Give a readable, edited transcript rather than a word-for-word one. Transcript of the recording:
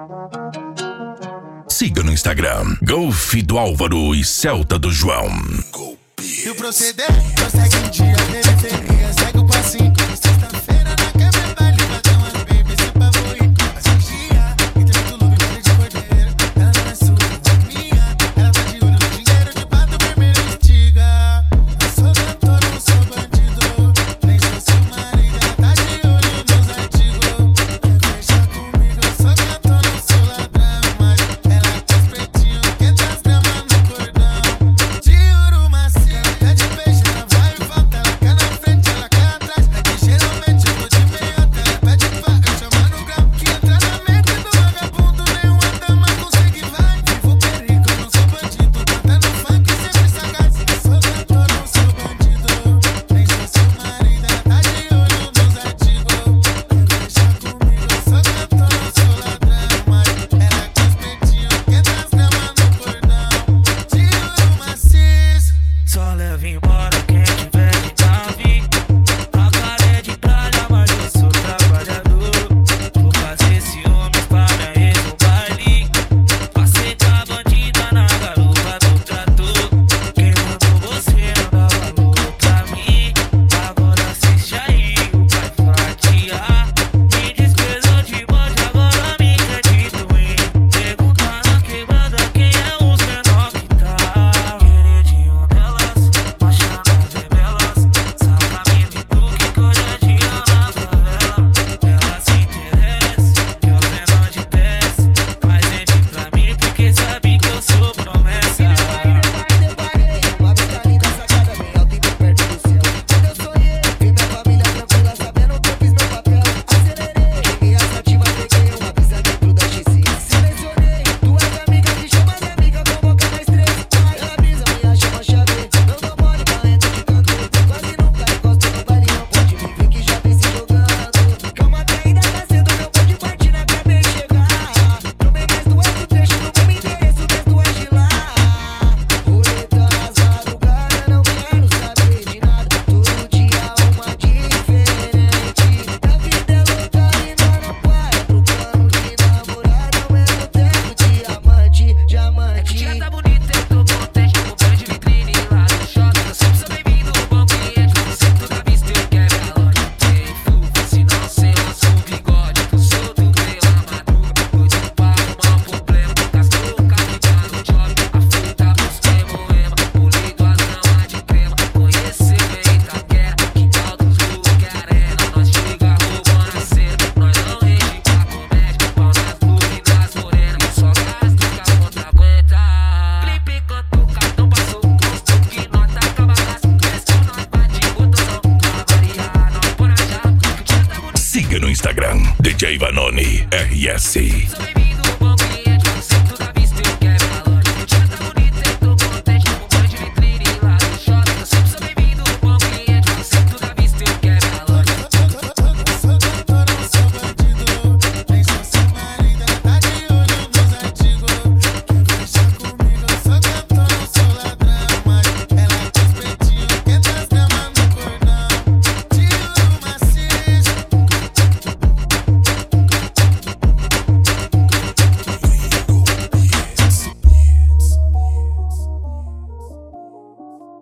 Siga no Instagram, Golf do Álvaro e Celta do João. E o proceder, prossegue um dia, periferia, segue o passinho. Sexta-feira na quebra, baile, bater umas baby, se pavoir. Mas um dia, entre muito lobo e pele de cordeiro. Ela não é sua, é minha. Ela tá de olho no dinheiro, de bato vermelho estiga. Eu sou cantor, não sou bandido. Nem sou seu marido, ela tá de olho nos artigos. Quer fechar comigo, eu sou cantor, não sou ladrão. Mas ela é os pretinhos que traz drama no cordão. De ouro macio, até de peixe, ela vai e volta. Ela quer na frente, ela quer atrás. É que geralmente eu vou de meiota. Ela pede faca, chama no grau. Que entra na mente do vagabundo, nenhuma dama consegue vai. Vivo perigo, não sou bandido. Cantando funk, sempre sagaz. Eu sou cantor, não sou bandido. Nem sou seu marido, ela tá de olho nos artigos. Quer fechar comigo, eu sou cantor, não sou ladrão. Mas ela é com os pretinhos que traz drama no cordão. De ouro maciço. Só leva embora quem tiver de nave. A cara é de tralha, mas eu sou trabalhador. Vou fazer ciúmes pra minha ex no baile. Passei com a bandida na garupa do trator. Quem mandou você não dá valor pra mim? Agora assiste aí o pai fatiar. Me desprezou de monte, agora me acredito em. Perguntar na quebrada quem é os menor que tá. Queridinho delas, apaixonadas e belas. Saca-me do que hoje é dia na favela. Ela se interessa, que eu menor de pés. Mas vende pra mim porque sabe que eu sou promessa. Deparei, uma vista linda, sacada bem alta e bem perto do céu. Quando eu sonhei, vi minha família tranquila, sabendo que eu fiz meu papel. Acelerei, em minha sativa peguei uma brisa dentro da X5. Selecionei duas amigas, me chama de amiga, convoca mais três. Ela brisa, minha chama chave. Não dou mole, valendo de canto. Quase nunca encosto no baile, não pode me ver que já vem se jogando. Calma que ainda tá cedo, meu bonde partir, acabei de chegar. Tomei mais do outro trecho, não vou me endereço desde o Agilá. Roleta nas madrugadas, não quero saber de nada. Todo dia uma diferente. Da vida é louca e nós não para. Pro plano de namorada, ao mesmo tempo diamante, diamante. Tira tá bonita, eu tô contente. Com pé de vitrine lá no shopping. Eu sempre sou bem-vindo, bom cliente. No centro da vista eu quero a loja. Tem fuga, se não sei, lanço o bigode. Eu sou do pela madruga. Doido para arrumar um problema. Gastou o carro já no job. A fruta busquei moema. Polido as gramas de crema. Conhecer bem Itaquera. Quintal dos Hulk, arena. Nós chega roubando a cena. Nós não rende pra comédia. Pau nas blues e nas morenas. E só gasto que a conta aguenta. Clipe enquanto o cartão passou. Mostrou que nós tá acabadaço. Desce nós bate botãozão. Pra variar, nós por achar. Que o dia tá bonito. Siga no Instagram, DJ Vanoni RS. Sou bem-vindo.